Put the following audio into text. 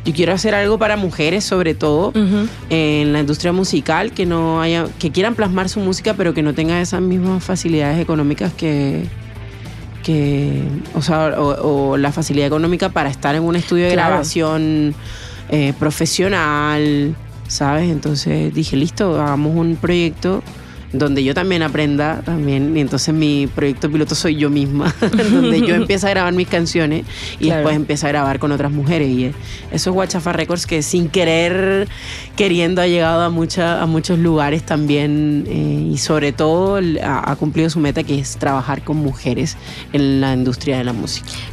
yo quiero hacer algo para mujeres, sobre todo, en la industria musical, que quieran plasmar su música, pero que no tengan esas mismas facilidades económicas o la facilidad económica para estar en un estudio de grabación profesional, ¿sabes? Entonces dije, listo, hagamos un proyecto donde yo también aprenda y entonces mi proyecto piloto soy yo misma, donde yo empiezo a grabar mis canciones y después empiezo a grabar con otras mujeres, y eso es Guachafa Records, que sin queriendo ha llegado a muchos lugares también, y sobre todo ha cumplido su meta, que es trabajar con mujeres en la industria de la música.